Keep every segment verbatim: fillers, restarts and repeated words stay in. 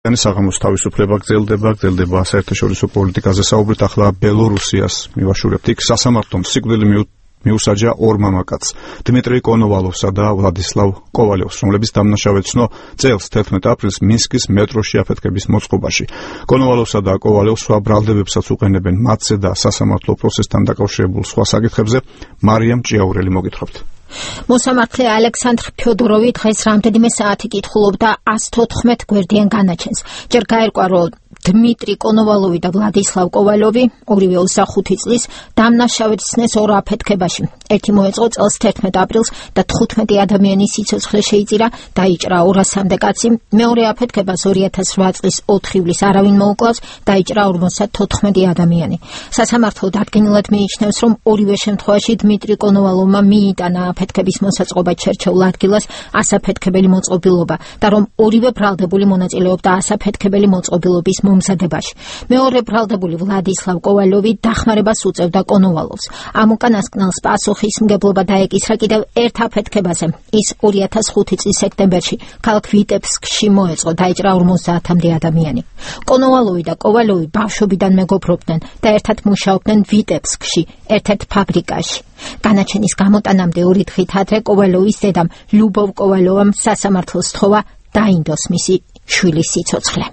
საღამოს თავისუფლება გრძელდება, გრძელდება საერთაშორისო პოლიტიკაზე საუბრით, ახლა ბელორუსიას მივაშურებთ. იქ სასამართლომ სიკვდილი მიუსაჯა ორ მამაკაცს, დმიტრი კონოვალოვსა და ვლადისლავ კოვალევს, რომლებიც დამნაშავედ ცნო წელს თერთმეტ აპრილს მინსკის მეტროში აფეთქების მოწყობაში. კონოვალოვსა და კოვალევს სხვა ბრალდებებსაც უყენებენ მათზე და სასამართლო პროცესთან დაკავშირებულ სხვა საკითხებზე. მარიამ ჭიაურელი მოგითხრობთ. მოსამართლე ალექსანდრ ფიოდოროვი დღეს რამდენიმე საათი კითხულობდა ას თოთხმეტ გვერდიან განაჩენს. ჯერ გაერკვა, რომ დმიტრი კონოვალოვი და ვლადისლავ კოვალოვი, ორივე ოცდახუთი წლის, დამნაშავედ ცნეს ორ აფეთქებაში. ერთი მოეწყო წელს თერთმეტ აპრილს და თხუთმეტი ადამიანის სიცოცხლე შეიწირა, დაიჭრა ორასამდე კაცი. მეორე აფეთქებას ორი ათას რვა წლის ოთხ ივლისს არავინ მოუკლავს, დაიჭრა ორმოცდათოთხმეტი ადამიანი. სასამართლო დადგენილად მიიჩნევს, რომ ორივე შემთხვევაში დმიტრი კონოვალოვმა მიიტანა აფეთქების მოსაწყობად შერჩეულ ადგილას ასაფეთქებელი მოწყობილობა და რომ ორივე ბრალდებული მონაწილეობდა ასაფეთქებელი მოწყობილობის მომზადებაში. მეორე ბრალდებული ვლადისლავ კოვალოვი დახმარებას უწევდა კონოვალოვს. ამ უკანასკნელს პასუხისმგებლობა დაეკისრა კიდევ ერთ აფეთქებაზე. ის ორი ათას ხუთი წლის სექტემბერში ქალაქ ვიტებსკში მოეწყო, დაიჭრა ორმოცდაათამდე ადამიანი. კონოვალოვი და კოვალოვი ბავშვობიდან მეგობრობდნენ და ერთად მუშაობდნენ ვიტებსკში, ერთ-ერთ ფაბრიკაში. განაჩენის გამოტანამდე ორი დღით ადრე კოვალოვის დედამ ლუბოვ კოვალოვამ სასამართლოს სთხოვა დაინდოს მისი შვილის სიცოცხლე.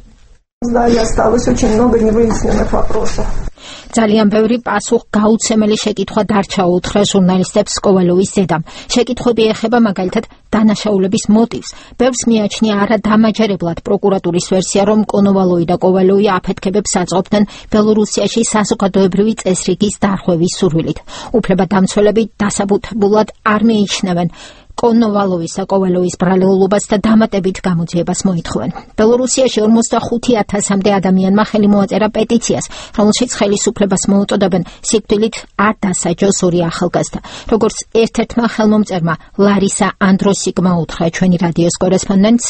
ძალიან ბევრი პასუხგაუცემელი შეკითხვა დარჩა უთხრა ჟურნალისტებს კოვალოვის დედამ. შეკითხვები ეხება მაგალითად დანაშაულების მოტივს. ბევრს მიაჩნია არადამაჯერებლად პროკურატურის ვერსია, რომ კონოვალოვი და კოვალოვი აფეთქებებს აწყობდნენ ბელორუსიაში საზოგადოებრივი წესრიგის დარღვევის სურვილით. უფლებადამცველები დასაბუთებულად არ მიიჩნევენ კონოვალოვის და კოვალოვის ბრალეულობას და დამატებით გამოძიებას მოითხოვენ. ბელორუსიაში ორმოცდახუთი ათასამდე ადამიანმა ხელი მოაწერა პეტიციას, რომელშიც ხელისუფლებას მოუწოდებენ სიკვდილით არ დასაჯოს ორი ახალგაზრდა. როგორც ერთ-ერთმა ხელმომწერმა ლარისა ანდროსიკმა უთხრა ჩვენი რადიოს კორესპონდენტს,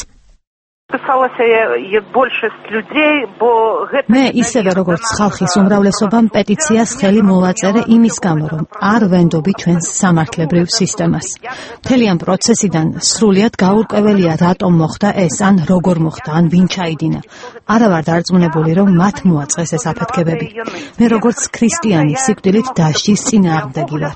მე ისევე როგორც ხალხის უმრავლესობამ პეტიციას ხელი მოვაწერე იმის გამო, რომ არ ვენდობი ჩვენს სამართლებრივ სისტემას. მთელი ამ პროცესიდან სრულიად გაურკვეველია, რატომ მოხდა ეს, ან როგორ მოხდა, ან ვინ ჩაიდინა. არა ვარ დარწმუნებული, რომ მათ მოაწყეს ეს აფეთქებები. მე როგორც ქრისტიანი სიკვდილით დასჯის წინააღმდეგი ვარ.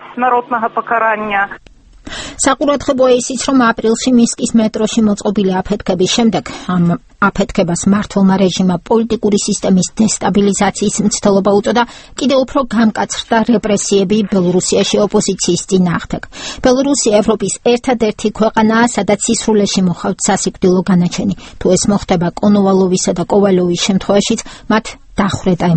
საყურადღებოა ისიც, რომ აპრილში მინსკის მეტროში მოწყობილი აფეთქების შემდეგ ამ აფეთქებას მმართველმა რეჟიმმა პოლიტიკური სისტემის დესტაბილიზაციის მცდელობა უწოდა, კიდევ უფრო გამკაცრდა რეპრესიები ბელორუსიაში ოპოზიციის წინააღმდეგ. ბელორუსია ევროპის ერთადერთი ქვეყანაა, სადაც სისრულეში მოხავთ სასიკვდილო განაჩენი. თუ ეს მოხდება კონოვალოვისა და კოვალოვის შემთხვევაშიც, მათ დახვრეტა